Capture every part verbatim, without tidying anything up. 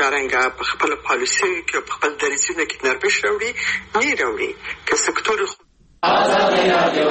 همدارنګه په خپل پالیسي کې په خپل دریځونه کې نرمش راوړي نه راوړي که سکتور آزادي رادیو.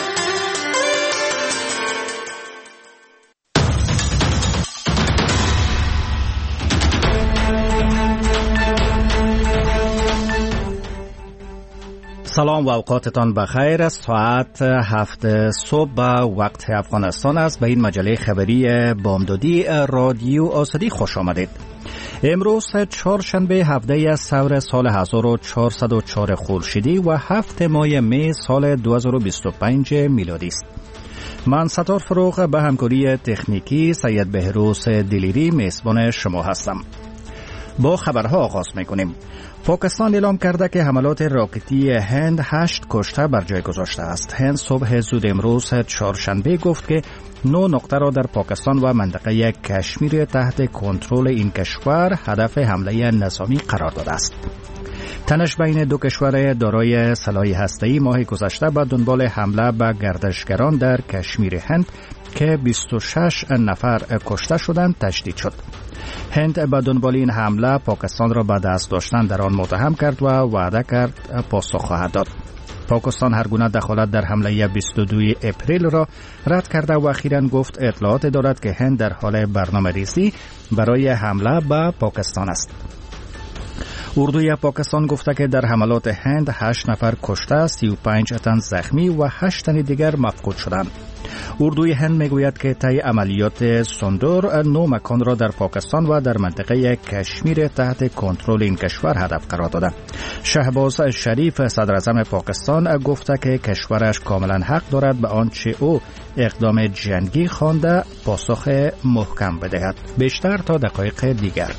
سلام و اوقاتتان بخیر. ساعت هفت صبح وقت افغانستان است. به این مجله خبری بامدادی رادیو آزادی خوش آمدید. امروز چهارشنبه هفده سور سال هزار و چهارصد و چهار خورشیدی و هفت ماه می سال دو هزار و بیست و پنج میلادی است. من ستار فروغ به همکاری تکنیکی سید بهروز دلیری میزبان شما هستم. با خبرها آغاز میکنیم. پاکستان اعلام کرده که حملات راکتی هند هشت کشته بر جای گذاشته است. هند صبح زود امروز چهارشنبه گفت که نه نقطه را در پاکستان و منطقه کشمیر تحت کنترل این کشور هدف حمله نظامی قرار داده است. تنش بین دو کشور دارای سلاح هسته‌ای ماه گذشته به دنبال حمله به گردشگران در کشمیر هند که بیست و شش نفر کشته شدند تشدید شد. هند به دنبال این حمله پاکستان را به دست داشتن در آن متهم کرد و وعده کرد پاسخ خواهد داد. پاکستان هر گونه دخالت در حمله بیست و دوم اپریل را رد کرده و اخیراً گفت اطلاعات دارد که هند در حال برنامه‌ریزی برای حمله به پاکستان است. اردوی پاکستان گفته که در حملات هند هشت نفر کشته، سی و پنج تن زخمی و هشت تن دیگر مفقود شدند. اردوی هند میگوید که طی عملیات سندور نو مکان را در پاکستان و در منطقه کشمیر تحت کنترل این کشور هدف قرار داده. شهباز شریف صدر اعظم پاکستان گفته که کشورش کاملا حق دارد به آنچه او اقدام جنگی خوانده پاسخ محکم بدهد. بیشتر تا دقایق دیگر.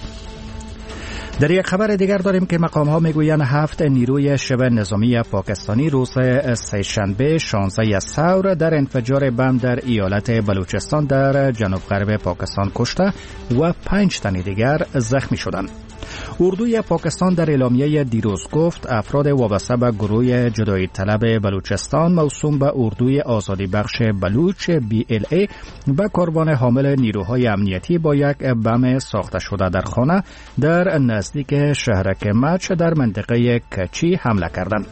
در یک خبر دیگر داریم که مقام ها میگویند هفت نیروی شبه نظامی پاکستانی روز سه‌شنبه شانزده ثور در انفجار بم در ایالت بلوچستان در جنوب غرب پاکستان کشته و پنج تن دیگر زخمی شدند. اردوی پاکستان در اعلامیه دیروز گفت افراد وابسته به گروه جدایی طلب بلوچستان موسوم به اردوی آزادی بخش بلوچ بی ال ای و کاروان حامل نیروهای امنیتی با یک بم ساخته شده در خانه در نزدیک شهرک مچ در منطقه کچی حمله کردند.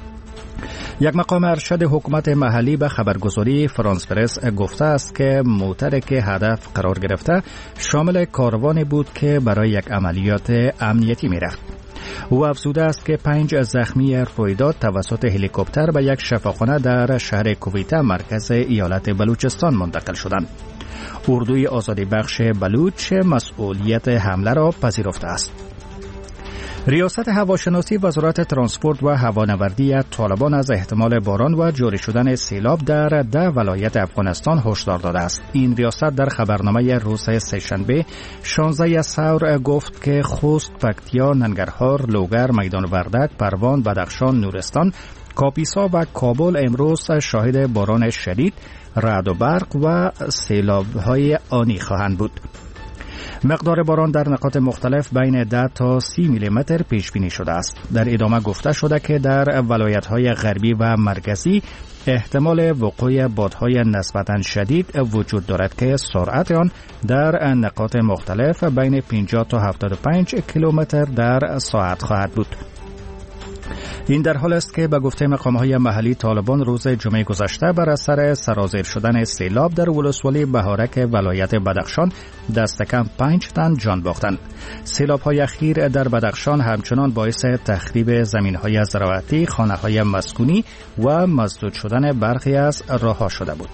یک مقام ارشد حکومت محلی به خبرگزاری فرانس پرس گفته است که موتر که هدف قرار گرفته شامل کاروانی بود که برای یک عملیات امنیتی می‌رفت. او افزوده است که پنج زخمی رویداد توسط هلیکوپتر به یک شفاخانه در شهر کویته مرکز ایالت بلوچستان منتقل شدند. اردوی آزادی بخش بلوچ مسئولیت حمله را پذیرفته است. ریاست هواشناسی وزارت ترانسپورت و هوانوردی طالبان از احتمال باران و جاری شدن سیلاب در ده ولایت افغانستان هشدار داده است. این ریاست در خبرنامه روز سه‌شنبه شانزده ثور گفت که خوست، پکتیا، ننگرهار، لوگر، میدان وردک، پروان، بدخشان، نورستان، کاپیسا و کابل امروز شاهد باران شدید، رعد و برق و سیلاب‌های آنی خواهند بود. مقدار باران در نقاط مختلف بین ده تا سی میلیمتر پیش بینی شده است. در ادامه گفته شده که در ولایت‌های غربی و مرکزی احتمال وقوع بادهای نسبتاً شدید وجود دارد که سرعت آن در نقاط مختلف بین پنجاه تا هفتاد و پنج کیلومتر در ساعت خواهد بود. این در حال است که به گفته مقام‌های محلی طالبان روز جمعه گذشته بر اثر سرازیر شدن سیلاب در ولسوالی بهارک ولایت بدخشان دست کم پنج تن جان باختند. سیلاب‌های اخیر در بدخشان همچنان باعث تخریب زمین‌های زراعتی، خانه‌های مسکونی و مسدود شدن برخی از راه‌ها شده بود.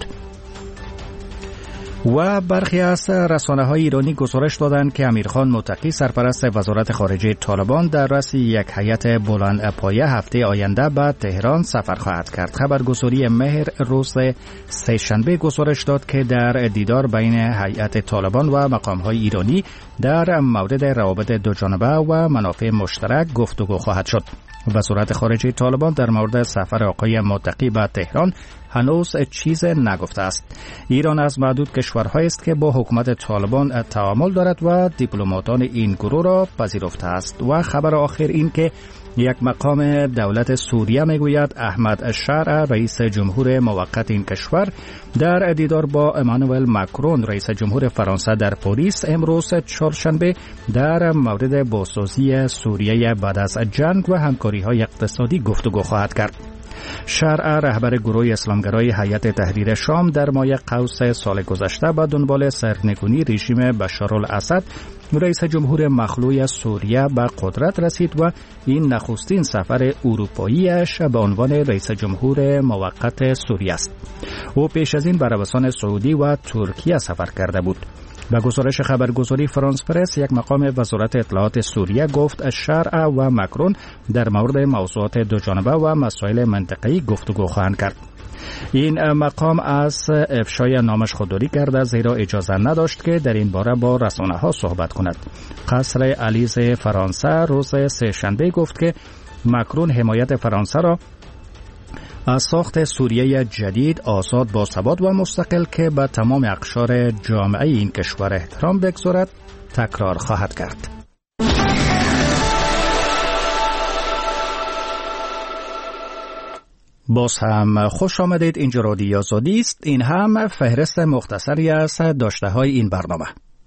و برخی از رسانه‌های ایرانی گزارش دادند که امیرخان متقی سرپرست وزارت خارجه طالبان در رأس یک هیئت بلندپایه هفته آینده به تهران سفر خواهد کرد. خبرگزاری مهر روز سه‌شنبه گزارش داد که در دیدار بین هیئت طالبان و مقام‌های ایرانی در مورد روابط دوجانبه و منافع مشترک گفتگو خواهد شد. وزارت خارجه طالبان در مورد سفر آقای متقی به تهران هنوز چیز نگفته است. ایران از معدود کشورهایی است که با حکومت طالبان تعامل دارد و دیپلماتان این گروه را پذیرفته است. و خبر آخر این که یک مقام دولت سوریه میگوید احمد شرع رئیس جمهور موقت این کشور در دیدار با امانوئل ماکرون رئیس جمهور فرانسه در پاریس امروز چهارشنبه در مورد بازسازی سوریه بعد از جنگ و همکاری‌های اقتصادی گفتگو خواهد کرد. شرع رهبر گروه اسلامگرای هیئت تحریر شام در ماه قوس سال گذشته با دنبال سرنگونی رژیم بشارالاسد رئیس جمهور مخلوع سوریه به قدرت رسید و این نخستین سفر اروپاییش به عنوان رئیس جمهور موقت سوریه است. او پیش از این به عربستان سعودی و ترکیه سفر کرده بود. به گزارش خبرگزاری فرانس پرس، یک مقام وزارت اطلاعات سوریه گفت شرع و ماکرون در مورد موضوعات دوجانبه و مسائل منطقه‌ای گفتگو خواهند کرد. این مقام از افشای نامش خودداری کرده زیرا اجازه نداشت که در این باره با رسانه‌ها صحبت کند. قصر الیز فرانسه روز سه‌شنبه گفت که ماکرون حمایت فرانسه را از ساخت سوریه جدید آزاد با ثبات و مستقل که به تمام اقشار جامعه این کشور احترام بگذارد تکرار خواهد کرد. باز هم خوش آمدید. اینجا رادیو آزادی است. این هم فهرست مختصری از داشته های این برنامه.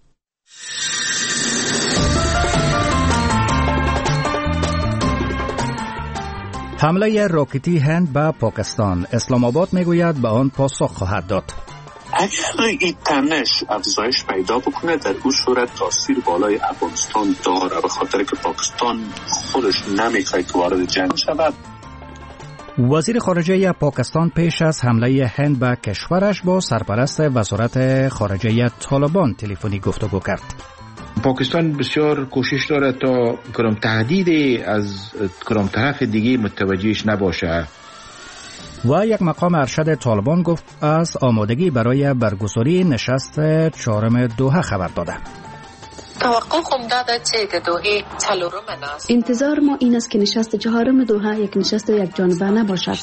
حمله راکتی هند به پاکستان، اسلام آباد میگوید به آن پاسخ خواهد داد. اگر این تنش افزایش پیدا بکنه در اون صورت تاثیر بالای افغانستان داره، به خاطر که پاکستان خودش نمیخواد که وارد جنگ شود. وزیر خارجه پاکستان پیش از حمله هند به کشورش با سرپرست وزارت خارجه طالبان تلفنی گفتگو کرد. پاکستان بسیار کوشش داره تا کدام تهدید از کدام طرف دیگه متوجهش نباشه. و یک مقام ارشد طالبان گفت از آمادگی برای برگزاری نشست چهارم دوحه خبر داده. توقع خم داده چه دوحه چهارم است. انتظار ما این است که نشست چهارم دوحه یک نشست یک جانبه نباشد.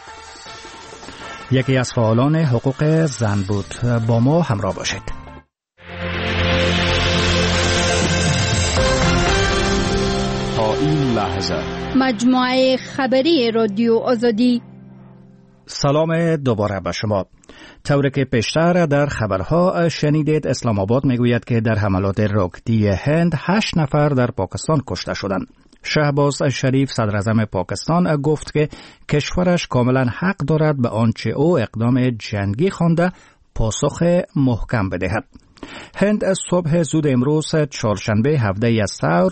یکی از فعالان حقوق زن بود. با ما همراه باشید. تا این لحظه مجموعه خبری رادیو آزادی. سلام دوباره به شما. طوری که پیشتر در خبرها شنیدید، اسلام آباد میگوید که در حملات راکتی هند هشت نفر در پاکستان کشته شدند. شهباز شریف صدر اعظم پاکستان گفت که کشورش کاملا حق دارد به آنچه او اقدام جنگی خوانده پاسخ محکم بدهد. هند صبح زود امروز چهارشنبه هفده از ثور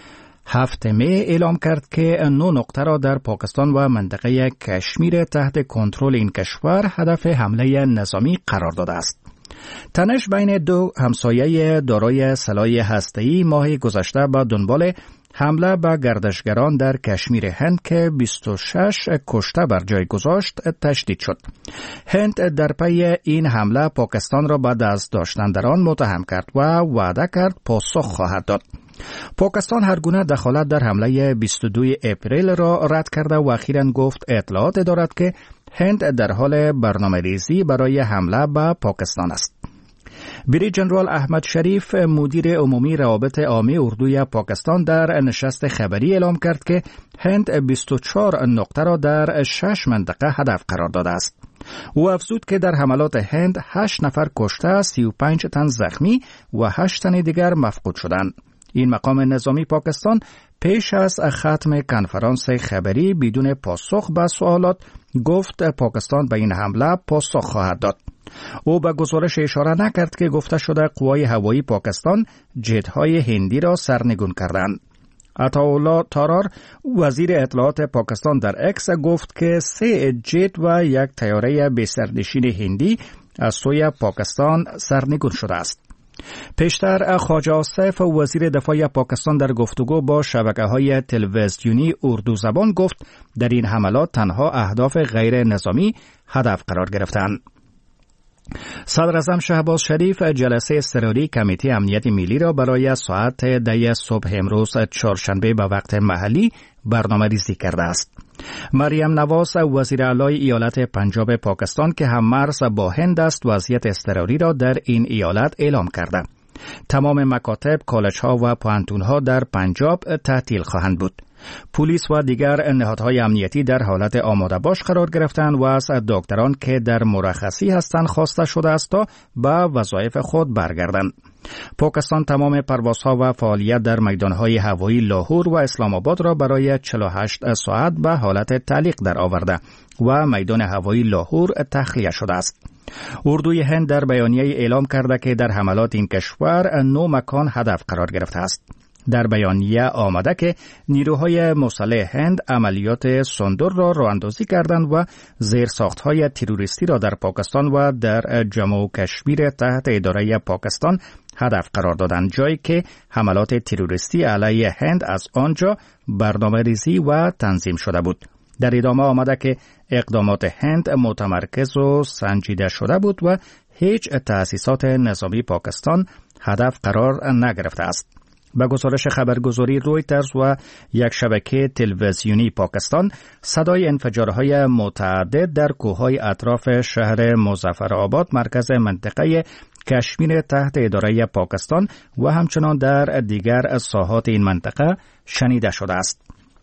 هفت می اعلام کرد که نه نقطه را در پاکستان و منطقه کشمیر تحت کنترل این کشور هدف حمله نظامی قرار داده است. تنش بین دو همسایه دارای سلاح هسته‌ای ماه گذشته با دنبال حمله به گردشگران در کشمیر هند که بیست و شش کشته بر جای گذاشت تشدید شد. هند در پی این حمله پاکستان را به دست داشتن در آن متهم کرد و وعده کرد پاسخ خواهد داد. پاکستان هر گونه دخالت در حمله بیست و دوم اپریل را رد کرده و اخیراً گفت اطلاعات دارد که هند در حال برنامه‌ریزی برای حمله به پاکستان است. بری جنرال احمد شریف مدیر عمومی روابط عامه اردوی پاکستان در نشست خبری اعلام کرد که هند بیست و چهار نقطه را در شش منطقه هدف قرار داده است. او افزود که در حملات هند هشت نفر کشته، سی و پنج تن زخمی و هشت تن دیگر مفقود شدند. این مقام نظامی پاکستان پیش از ختم کنفرانس خبری بدون پاسخ به سوالات گفت پاکستان به این حمله پاسخ خواهد داد. او به گزارش اشاره نکرد که گفته شده قوای هوایی پاکستان جت‌های هندی را سرنگون کردند. عطاالله تارار وزیر اطلاعات پاکستان در اکس گفت که سه جت و یک طیاره بی‌سرنشین هندی از سوی پاکستان سرنگون شده است. پیشتر خواجه آصف وزیر دفاع پاکستان در گفتگو با شبکه‌های تلویزیونی اردو زبان گفت در این حملات تنها اهداف غیر نظامی هدف قرار گرفتند. صدر اعظم شهباز شریف جلسه اضطراری کمیته امنیت ملی را برای ساعت ده صبح امروز چهارشنبه به وقت محلی برنامه ریزی کرده است. مریم نواز وزیر اعلی ایالت پنجاب پاکستان که هم مرز با هند است وضعیت اضطراری را در این ایالت اعلام کرده. تمام مکاتب، کالج‌ها و پوهنتون‌ها در پنجاب تعطیل خواهند بود. پلیس و دیگر نهادهای امنیتی در حالت آماده باش قرار گرفتند و از دکتران که در مرخصی هستند خواسته شده است تا به وظایف خود برگردند. پاکستان تمام پروازها و فعالیت در میدانهای هوایی لاهور و اسلام آباد را برای چهل و هشت ساعت به حالت تعلیق در آورده و میدان هوایی لاهور تخلیه شده است. اردوی هند در بیانیه اعلام کرده که در حملات این کشور نه مکان هدف قرار گرفته است. در بیانیه آمده که نیروهای مسلح هند عملیات سندر را راه‌اندازی کردند و زیرساخت‌های تروریستی را در پاکستان و در جموں و کشمیر تحت اداره پاکستان هدف قرار دادند، جایی که حملات تروریستی علیه هند از آنجا برنامه ریزی و تنظیم شده بود. در ادامه آمده که اقدامات هند متمرکز و سنجیده شده بود و هیچ تأسیسات نظامی پاکستان هدف قرار نگرفته است. به گزارش خبرگزاری رویترز و یک شبکه تلویزیونی پاکستان، صدای انفجارهای متعدد در کوههای اطراف شهر مظفرآباد مرکز منطقه کشمیر تحت اداره پاکستان و همچنان در دیگر ساحات این منطقه شنیده شده است.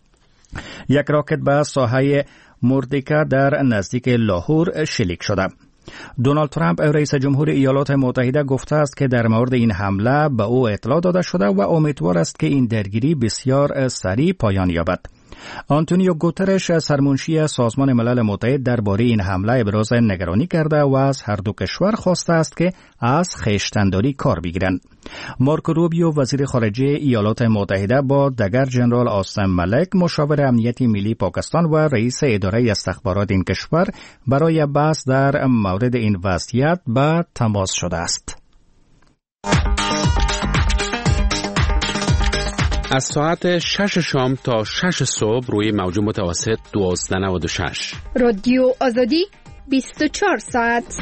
یک راکت به ساحه مردیکا در نزدیک لاهور شلیک شده. دونالد ترامپ رئیس جمهور ایالات متحده گفته است که در مورد این حمله به او اطلاع داده شده و امیدوار است که این درگیری بسیار سریع پایان یابد. آنتونیو گوترش سرمنشی سازمان ملل متحد درباره این حمله ابراز نگرانی کرده و از هر دو کشور خواسته است که از خویشتن‌داری کار بگیرند. مارکو روبیو وزیر خارجه ایالات متحده با دگر جنرال آستین ملک مشاور امنیت ملی پاکستان و رئیس اداره استخبارات این کشور برای بحث در مورد این وضعیت به تماس شده است. از ساعت شش شام تا شش صبح روی موج متوسط دوازده نود و شش. رادیو آزادی بیست و چهار ساعت.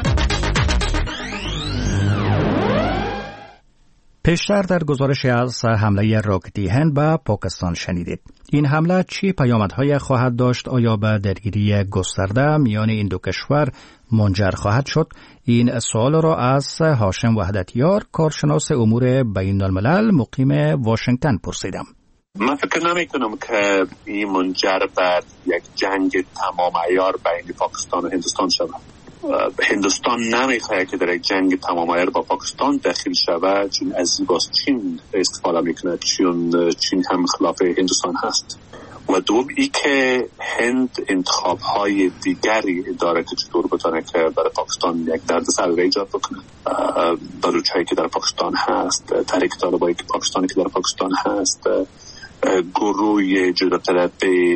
پیشتر در گزارش از حمله راکتی هند به پاکستان شنیدید. این حمله چی پیامدهای خواهد داشت؟ آیا به درگیری گسترده میان این دو کشور منجر خواهد شد؟ این سوال را از هاشم وحدتیار، کارشناس امور بین الملل مقیم واشنگتن پرسیدم. من فکر نمی کنم که این منجر به یک جنگ تمام عیار بین پاکستان و هندوستان شود. هندوستان نمیخواهد که در یک جنگ تمام عیار با پاکستان داخل شود، چون از باز چین استفاده میکنه، چون چین هم خلاف هندوستان هست. و دوم ای که هند انتخاب های دیگری داره که چطور بتونه که برای پاکستان یک دردسر ایجاد بکنه. بلوچ هایی که در پاکستان هست، تحریک طالبانی که پاکستانی که در پاکستان هست، گروه جدا طلب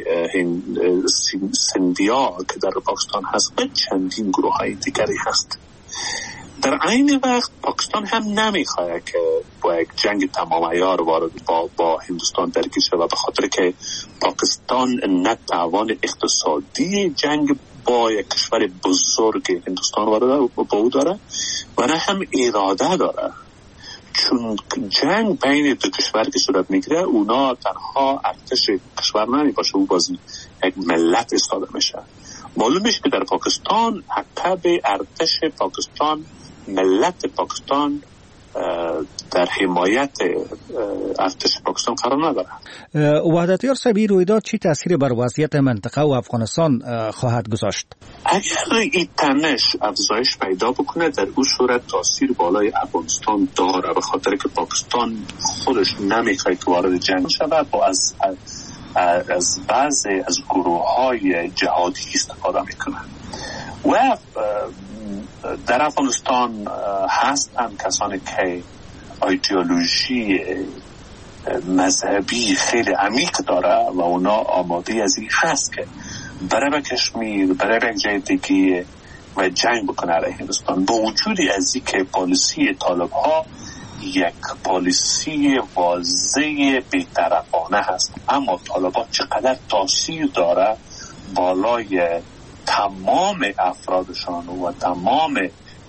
سندیا که در پاکستان هست و چندین گروه های دیگری هست. در عین وقت پاکستان هم نمیخواد که با یک جنگ تمام عیار وارد با, با هندوستان درگیر شود، به خاطر که پاکستان نه توان اقتصادی جنگ با یک کشور بزرگ هندوستان وارد با او داره و نه هم اراده داره، چون جنگ بین دو کشور که صورت میگیره اونا تنها ارتش کشور نمی باشه، او بازی یک ملت استفاده میشه. معلوم میشه که در پاکستان عقب ارتش پاکستان، ملت پاکستان در حمایت ارتش پاکستان قرار نداره. وحدتیار صاحب، این رویداد چی تأثیر بر وضعیت منطقه و افغانستان خواهد گذاشت؟ اگر این تنش افزایش پیدا بکنه در اون صورت تاثیر بالای افغانستان داره، به خاطر که پاکستان خودش نمیخواد که وارد جنگ شود، با از از بعضی از گروه های جهادی استفاده میکنه. و در افغانستان هستن کسانی که ایدئولوژی مذهبی خیلی عمیق داره و اونا آماده از این هست که برای به کشمیر، برای به جای دیگه و جنگ بکنه علیه هندوستان، با وجودی از این که پالیسی طالب ها یک پالیسی واضح بی‌طرفانه هست، اما طالبان چقدر تاثیر داره بالای تمام افرادشان و تمام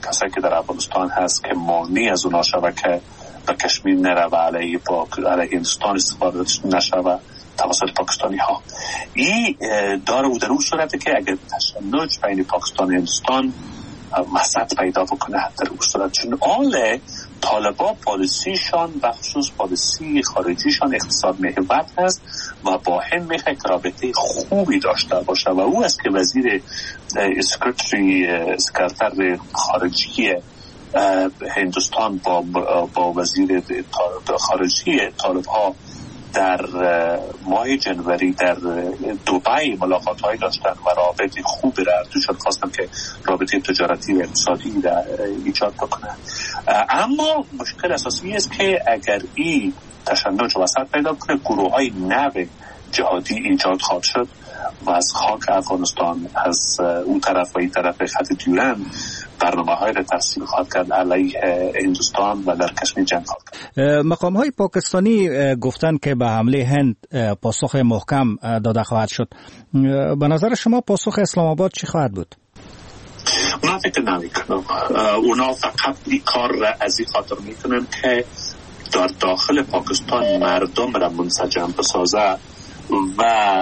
کسایی که در افغانستان هست که مانع از اونا شوه که به کشمیر نره و علیه پاک علیه هندوستان استفاده نشوه توسط پاکستانی ها. این داره و در اون صورته که اگر تشنج بین پاکستان و هندوستان وسط پیدا بکنه، در اون صورت چون آل طالبا پالیسیشان و خصوص پالیسی خارجیشان اقتصاد محور هست و با هند میخواه که رابطه خوبی داشته باشه و او است که وزیر سکرتری سکرتر خارجی هندوستان با با وزیر خارجی طالب ها در ماه جنوری در دبی ملاقات های داشتن و رابطه خوبی را دوشان خواستن که رابطه تجارتی و اقتصادی را ایجاد بکنن. اما مشکل اساسی است که اگر این تشنج وسط پیدا کنه، گروه های نو جهادی ایجاد خواهد شد و از خاک افغانستان از اون طرف و این طرف خط دیورند برنامه های را ترسیم خواهد کرد علیه هندوستان و در کشمیر جنگ خواهد کرد. مقام های پاکستانی گفتن که به حمله هند پاسخ محکم داده خواهد شد. به نظر شما پاسخ اسلام آباد چی خواهد بود؟ من فکر نمی کنم. اونا فقط این کار را از این خاطر می کنن که در داخل پاکستان مردم را منسجم بسازه و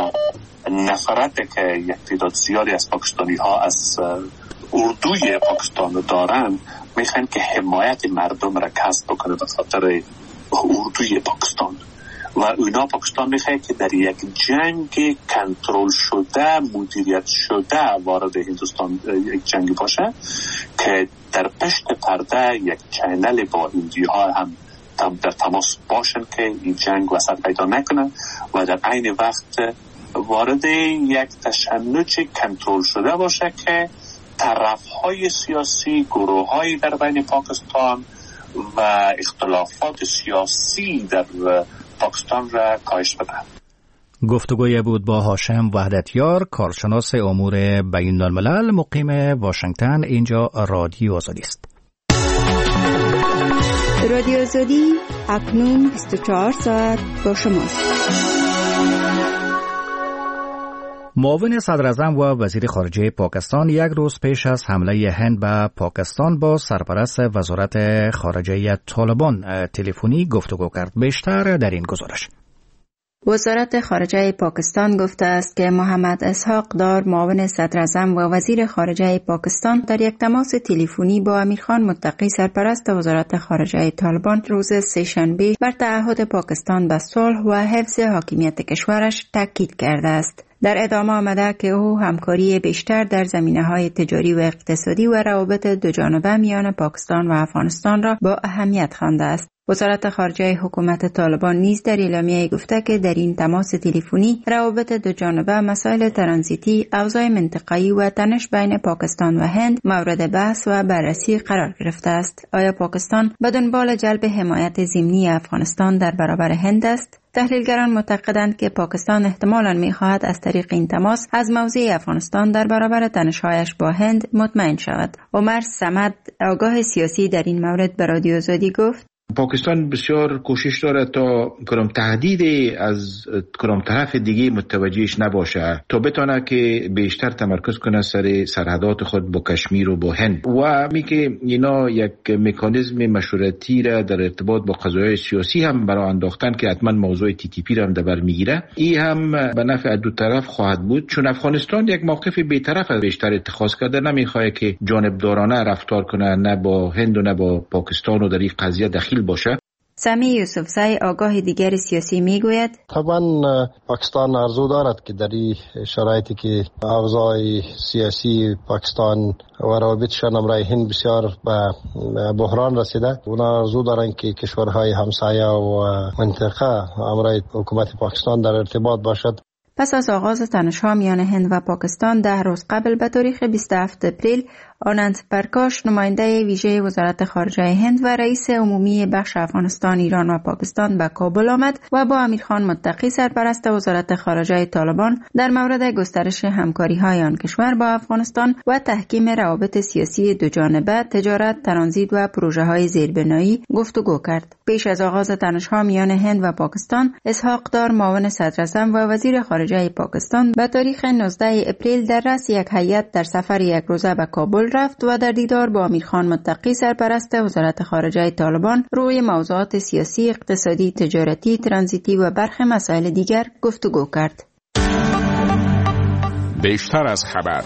نفرت که یک تعداد زیادی از پاکستانی ها از اردوی پاکستان دارن میخوان که حمایت مردم را کسب بکنه به خاطر اردوی پاکستان و اونا پاکستان میخواه که در یک جنگ کنترل شده مدیریت شده وارد هندوستان یک جنگ باشه که در پشت پرده یک چینل با هندی ها هم در تماس باشن که این جنگ وسط پیدا نکنه و در عین وقت وارد یک تشنج کنترل شده باشه که طرف‌های سیاسی، گروه‌هایی در بین پاکستان و اختلافات سیاسی در پاکستان را کاهش بدهند. گفتگوی بود با هاشم وحدتیار، کارشناس امور بین الملل مقیم واشنگتن. اینجا رادیو آزادی است. رادیو آزادی اکنون بیست و چهار ساعت با شماست. معاون صدراعظم و وزیر خارجه پاکستان یک روز پیش از حمله هند به پاکستان با سرپرست وزارت خارجه طالبان تلفنی گفتگو کرد. بیشتر در این گزارش. وزارت خارجه پاکستان گفته است که محمد اسحاق دار معاون صدراعظم و وزیر خارجه پاکستان در یک تماس تلفنی با امیرخان متقی سرپرست وزارت خارجه طالبان روز سه‌شنبه بر تعهد پاکستان به صلح و حفظ حاکمیت کشورش تاکید کرده است. در ادامه آمده که او همکاری بیشتر در زمینه‌های تجاری و اقتصادی و روابط دوجانبه میان پاکستان و افغانستان را با اهمیت خوانده است. وزارت خارجه حکومت طالبان نیز در اعلامیه گفته که در این تماس تلفنی روابط دوجانبه، مسائل ترانزیتی، اوضاع منطقه‌ای و تنش بین پاکستان و هند مورد بحث و بررسی قرار گرفته است. آیا پاکستان به دنبال جلب حمایت ضمنی افغانستان در برابر هند است؟ تحلیلگران معتقدند که پاکستان احتمالاً می‌خواهد از طریق این تماس از موضع افغانستان در برابر تنش‌هایش با هند مطمئن شود. عمر صمد، آگاه سیاسی، در این مورد به رادیو آزادی گفت: پاکستان بسیار کوشش داره تا کدام تهدید از کدام طرف دیگه متوجهش نباشه تا بتونه که بیشتر تمرکز کنه سر سرحدات خود با کشمیر و با هند و می که اینا یک مکانیزم مشورتی را در ارتباط با قضایای سیاسی هم برای انداختن که حتما موضوع تی تی پی را هم در بر میگیره. این هم به نفع دو طرف خواهد بود چون افغانستان یک موقف بی‌طرف از بیشتر اتخاذ کرده، نمیخواد که جانبدارانه رفتار کنه نه با هند و نه با پاکستان و در این قضیه دخیل باشه. سمی یوسفزای، آگاه دیگر سیاسی، میگوید: طبعا پاکستان آرزو دارد که در این شرایطی که اوضاع سیاسی پاکستان و روابطشان امرای هند بسیار به بحران رسیده، اونا آرزو دارن که کشورهای همسایه و منطقه امرای حکومت پاکستان در ارتباط باشد. پس از آغاز تنش‌ها میان هند و پاکستان ده روز قبل به تاریخ بیست و هفتم اپریل، آنند پرکاش، نماینده ویژه وزارت خارجه هند و رئیس عمومی بخش افغانستان، ایران و پاکستان به کابل آمد و با امیرخان متقی سرپرست وزارت خارجه طالبان در مورد گسترش همکاری‌های آن کشور با افغانستان و تحکیم روابط سیاسی دوجانبه، تجارت، ترانزیت و پروژه‌های زیربنایی گفتگو کرد. پیش از آغاز تنش‌ها میان هند و پاکستان، اسحاق دار، معاون صدراعظم و وزیر خارجه پاکستان، به تاریخ نوزدهم اپریل در رأس یک هیئت در سفر یک روزه به کابل رفت و در دیدار با امیرخان متقی سرپرست وزارت خارجه طالبان روی موضوعات سیاسی، اقتصادی، تجارتی، ترانزیتی و برخی مسائل دیگر گفتگو کرد. بیشتر از خبر.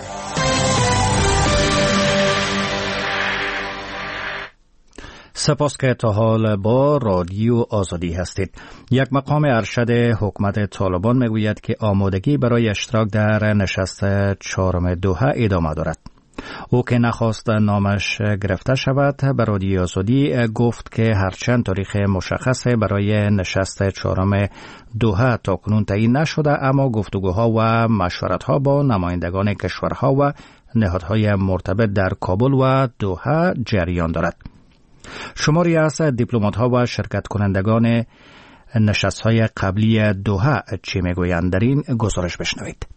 سپاس که تا حال با رادیو آزادی هستید. یک مقام ارشد حکومت طالبان میگوید که آمادگی برای اشتراک در نشست چهارم دوحه ادامه دارد. او که نخواست نامش گرفته شود به رادیو آزادی گفت که هرچند تاریخ مشخص برای نشست چهارم دوحه تاکنون تعیین نشده، اما گفتگوها و مشورتها با نمایندگان کشورها و نهادهای مرتبط در کابل و دوحه جریان دارد. شماری از دیپلمات‌ها و شرکت کنندگان نشست‌های قبلی دوحه چی میگویند؟ در این گزارش بشنوید.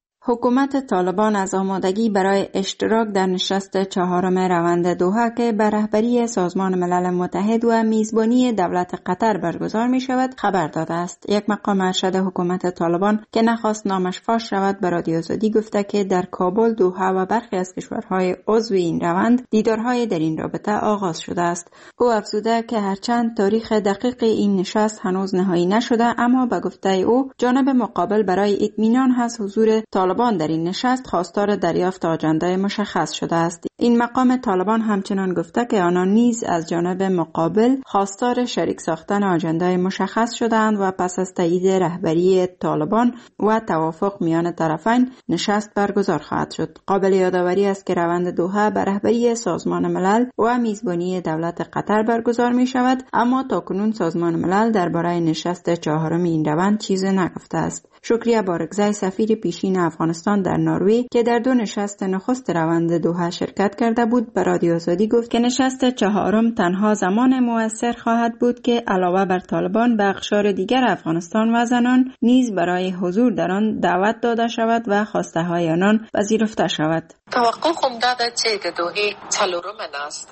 حکومت طالبان از آمادگی برای اشتراک در نشست چهارم روند دوحه که به رهبری سازمان ملل متحد و میزبانی دولت قطر برگزار می شود خبر داده است. یک مقام ارشد حکومت طالبان که نخواست نامش فاش شود به رادیو آزادی گفته که در کابل، دوحه و برخی از کشورهای عضو این روند دیدارهای در این رابطه آغاز شده است. او افزوده که هرچند تاریخ دقیق این نشست هنوز نهایی نشده، اما به گفته او جانب مقابل برای اطمینان از حضور طالبان در این نشست خواستار دریافت آجنده مشخص شده است. این مقام طالبان همچنان گفته که آنان نیز از جانب مقابل خواستار شریک ساختن آجنده مشخص شدند و پس از تایید رهبری طالبان و توافق میان طرفین نشست برگزار خواهد شد. قابل یادآوری است که روند دوحه به رهبری سازمان ملل و میزبانی دولت قطر برگزار می شود، اما تاکنون سازمان ملل درباره نشست چهارم این روند چیزی نگفته است. شکریه بارگزای سفیر پیشین افغانستان در نروژ که در دو نشست نخست روند دوحه شرکت کرده بود به رادیو آزادی گفت که نشست چهارم تنها زمان مؤثر خواهد بود که علاوه بر طالبان به اقشار دیگر افغانستان و زنان نیز برای حضور در آن دعوت داده شود و خواسته های آنان پذیرفته شود. توقع هم داده چه دوحه چهارم است.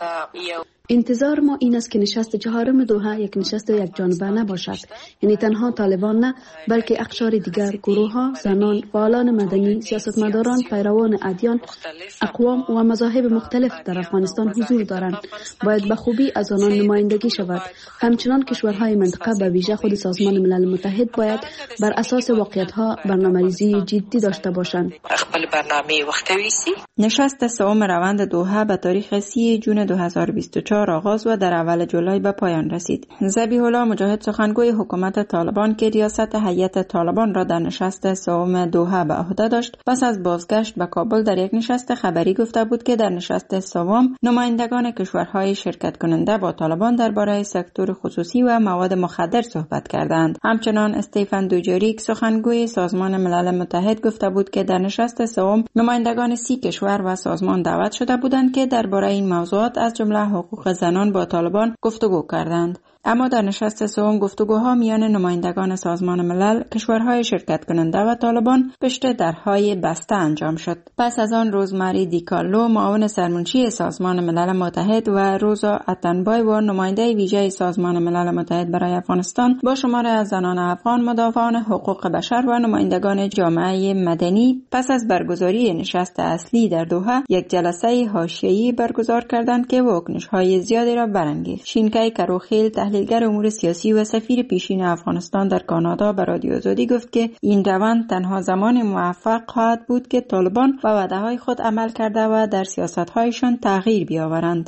انتظار ما این است که نشست چهارم دوحه یک نشست یک جانبه نباشد، یعنی تنها طالبان نه بلکه اقشار دیگر، گروه ها، زنان، فعالان مدنی، سیاستمداران، پیروان ادیان، اقوام و مذاهب مختلف در افغانستان حضور دارند. باید به خوبی از آنان نمایندگی شود. همچنان کشورهای منطقه به ویژه خود سازمان ملل متحد باید بر اساس واقعیت ها برنامه‌ریزی جدی داشته باشند. خپل برنامه وختویسی. نشست سوم روند دوحه به تاریخ سی جون دو هزار و بیست و چهار آغاز و در اول جولای به پایان رسید. ذبیح الله مجاهد سخنگوی حکومت طالبان که ریاست هیئت طالبان را در نشست سوم دوحه به عهده داشت، پس از بازگشت به کابل در یک نشست خبری گفته بود که در نشست سوم نمایندگان کشورهای شرکت کننده با طالبان درباره سکتور خصوصی و مواد مخدر صحبت کردند. همچنان استیفن دوجاریک سخنگوی سازمان ملل متحد گفته بود که در نشست سوم نمایندگان سی کشور و سازمان دعوت شده بودند که درباره این موضوعات از جمله حقوق زنان با طالبان گفتگو کردند. اما در نشست سوم گفتگوها میان نمایندگان سازمان ملل، کشورهای شرکت کننده و طالبان پشت درهای بسته انجام شد. پس از آن روزمری دیکارلو معاون سرمنشی سازمان ملل متحد و روزا اتنبای و نماینده ویژه سازمان ملل متحد برای افغانستان با شمار از زنان افغان، مدافعان حقوق بشر و نمایندگان جامعه مدنی پس از برگزاری نشست اصلی در دوحه یک جلسه حاشیه‌ای برگزار کردند که واکنش‌های زیادی را برانگیخت. شینکای کروخیل تحلیلگر امور سیاسی و سفیر پیشین افغانستان در کانادا به رادیو آزادی گفت که این روند تنها زمان موفق خواهد بود که طالبان و وعده‌های خود عمل کرده و در سیاست‌هایشان تغییر بیاورند.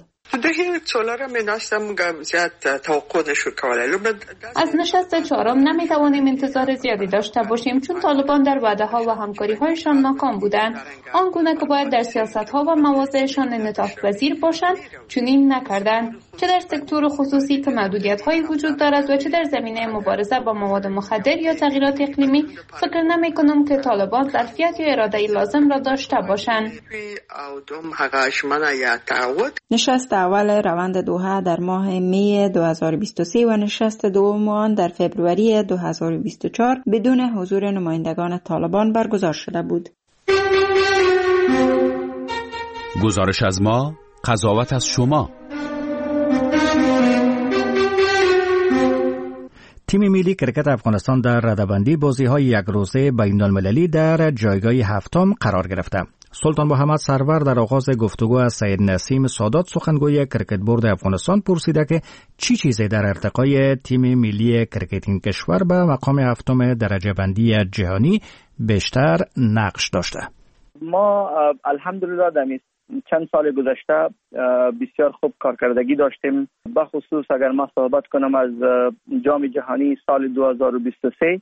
از نشست چهارم نمیتوانیم انتظار زیادی داشته باشیم، چون طالبان در وعده ها و همکاری هایشان ناکام بودند. آنگونه که باید در سیاست ها و مواضعشان انعطاف پذیر باشند چنین نکردند. چه در سکتور خصوصی که محدودیت هایی وجود دارد و چه در زمینه مبارزه با مواد مخدر یا تغییرات اقلیمی، فکر نمی کنم که طالبان ظرفیت یا اراده لازم را داشته باشند. نشست اول روند دوحه در ماه می دو هزار و بیست و سه و نشست دوم آن در فوریه دو هزار و بیست و چهار بدون حضور نمایندگان طالبان برگزار شده بود. گزارش از ما، قضاوت از شما. تیم ملی کرکت افغانستان در رده‌بندی بازی‌های یک روزه بین‌المللی در جایگاه هفتم قرار گرفته. سلطان محمد سرور در آغاز گفتگو از سید نسیم سادات سخنگوی کرکت بورد افغانستان پرسیده که چی چیزی در ارتقای تیم ملی کرکت این کشور به مقام هفتم درجه بندی جهانی بیشتر نقش داشته. ما الحمدلله در چند سال گذشته بسیار خوب کارکردگی داشتیم. به خصوص اگر ما صحبت کنم از جام جهانی سال دو هزار و بیست و سه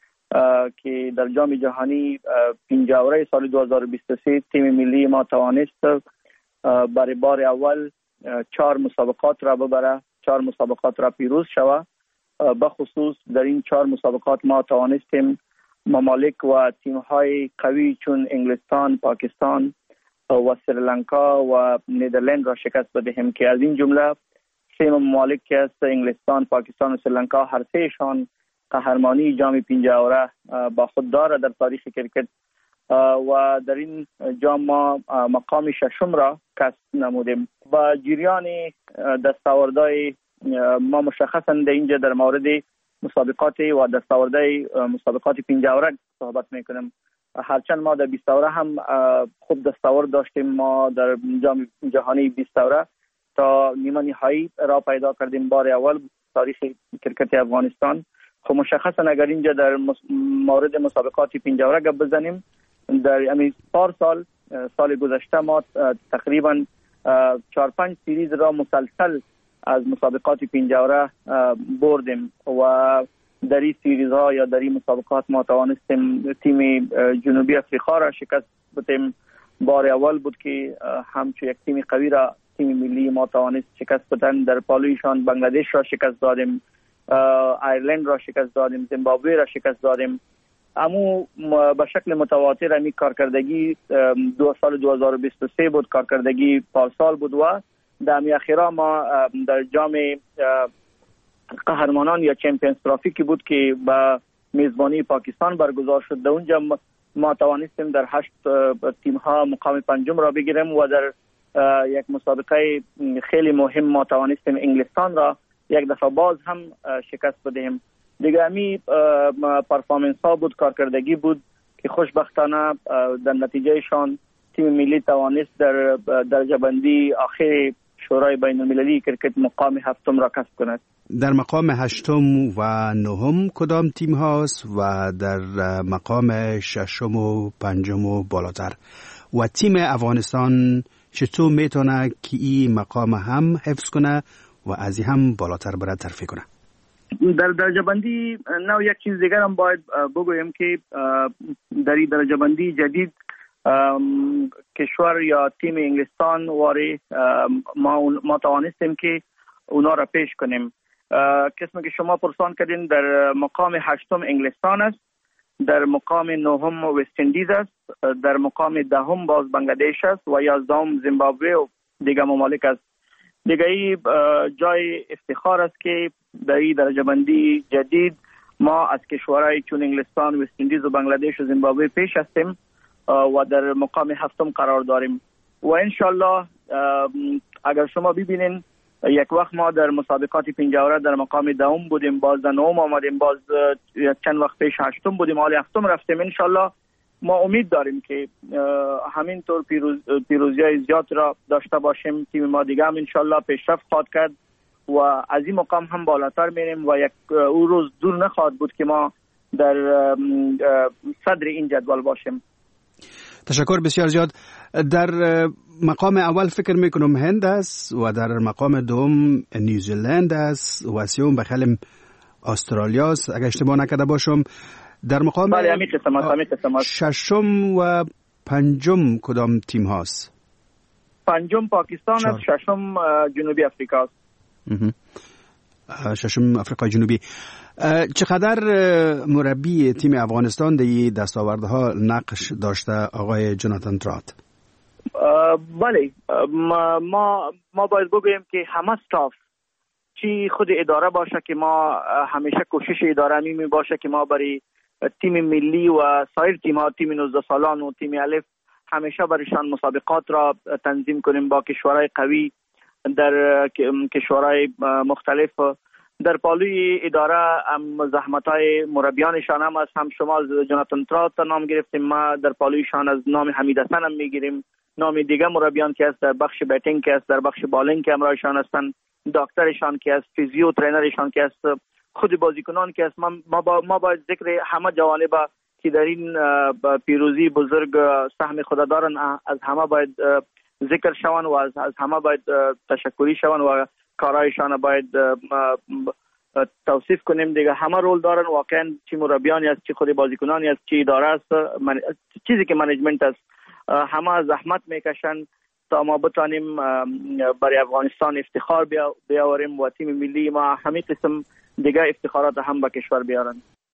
که در جام جهانی پنجاوره سال دو هزار و بیست و سه تیم ملی ما توانست برای بار اول چهار مسابقات را ببره، چهار مسابقات را پیروز شود. به خصوص در این چهار مسابقات ما توانستیم ممالک و تیم‌های قوی چون انگلستان، پاکستان و سریلانکا و نیدرلند را شکست بدهیم که از این جمله سه ممالک که است انگلستان، پاکستان و سریلانکا هر سهشان قهرمانی جام پنجاوره با خود دارد در تاریخ کرکت و در این جام ما مقام ششم را کسب نمودیم. با جریان دستاوردهای ما مشخصا در اینجا در مورد مسابقات و دستاوردهای مسابقات پنجاوره صحبت میکنم. هرچند ما در بیست اوره هم خوب دستاورد داشتیم، ما در جام جهانی بیست اوره تا نیمه نهایی را پیدا کردیم بار اول تاریخ کرکت افغانستان. خب مشخصا اگر اینجا در مورد مسابقات پنجاوره گپ بزنیم، در همین چهار سال سال گذشته ما تقریبا چهار پنج سیریز را مسلسل از مسابقات پنجاوره بردیم و در این سیریز ها یا در این مسابقات ما توانستیم تیم جنوبی افریقا را شکست بدیم. بار اول بود که همچون یک تیم قوی را تیم ملی ما توانست شکست بدن. در پالویشان بنگلادش را شکست دادیم، ایرلند را شکست دادیم، زیمبابوه را شکست دادیم. امو به شکل متواتر امی کارکردگی دو سال دو هزار و بیست و سه بود، کارکردگی پارسال بود و در امی اخیرا ما در جام قهرمانان یا چمپیونز ترافی که بود که با میزبانی پاکستان برگزار شد، در اونجا ما توانستیم در هشت تیم ها مقام پنجم را بگیریم و در یک مسابقه خیلی مهم ما توانستیم انگلستان را یک دفعه باز هم شکست بدهیم. دیگه امی پرفارمنس ها بود، کارکردگی بود که خوشبختانه در نتیجهشان تیم ملی توانست در درجه بندی آخر شورای بین المللی کرکت مقام هفتم را کسب کند. در مقام هشتم و نهم کدام تیم هاست و در مقام ششم و پنجم و بالاتر و تیم افغانستان چطور میتونه که این مقام هم حفظ کنه و از این هم بالاتر بره ترفیع کنه؟ در درجه بندی نو یک چیز دیگر هم باید بگویم که در این درجه بندی جدید کشور یا تیم انگلستان واره ما ما توانستیم که اونا را پیش کنیم. قسمی که شما پرسان کردین در مقام هشتم انگلستان است، در مقام نهم وست اندیز است، در مقام دهم باز بنگلادش است و یازدهم زیمبابوه و دیگر ممالک است. دیگه ای جای افتخار است که در این درجه بندی جدید ما از کشورهای چون انگلستان، وست اندیز و بنگلادش و زیمبابوه پیش هستیم و در مقام هفتم قرار داریم و انشالله اگر شما ببینین یک وقت ما در مسابقات پنجاوره در مقام دهم بودیم، باز در نهم آمدیم، باز چند وقت پیش هشتم بودیم، حالی هفتم رفتیم. انشالله ما امید داریم که همینطور پیروز پیروزی های زیاد را داشته باشیم. تیم ما دیگه هم انشالله پیشرفت خواهد کرد و از این مقام هم بالاتر میریم و یک او روز دور نخواهد بود که ما در صدر این جدول باشیم. تشکر بسیار زیاد. در مقام اول فکر میکنم هند است و در مقام دوم نیوزیلند است و سوم بخلم استرالیا است اگر اشتباه نکرده باشم. در مقام بله همی قسمت همی قسمت ششم و پنجم کدام تیم هاست؟ پنجم پاکستان است، ششم جنوبی افریقا است. ششم افریقای جنوبی. چقدر مربی تیم افغانستان در دستاوردها نقش داشته آقای جوناتان ترات؟ بله ما ما باید بگوییم که همه استاف چی خود اداره باشه که ما همیشه کوشش اداره می باشه که ما برای تیم ملی و سایر تیم ها، تیم نوزده سالان و تیم الف همیشه برایشان مسابقات را تنظیم کنیم با کشورهای قوی در کشورهای مختلف در پالوی اداره زحمت‌های مربیانشان هم از هم شما از جوناتان تراوت نام گرفتیم، ما در پالویشان از نام حمید حسن هم میگیریم، نام دیگه مربیان که است در بخش بتینگ که است، در بخش بالینگ که همراهشان هستند، دکترشان که است، فیزیو ترینرشان که است، خود بازیکنان که است. ما با ما باید ذکر همه جوانب که در این پیروزی بزرگ سهم خود دارن از همه باید ذکر شوند و از, از همه باید تشکری شوند و کارایشان باید توصیف کنیم دیگه. همه رول دارن واقعا، چی مربیانی است، چی خود بازیکنانی است، چی اداره است، من... چیزی که منیجمنت است، همه زحمت میکشن تا ما بتانیم برای افغانستان افتخار بیاوریم و تیم ملی ما همین قسم دیگه افتخارات هم به کشور بیارن.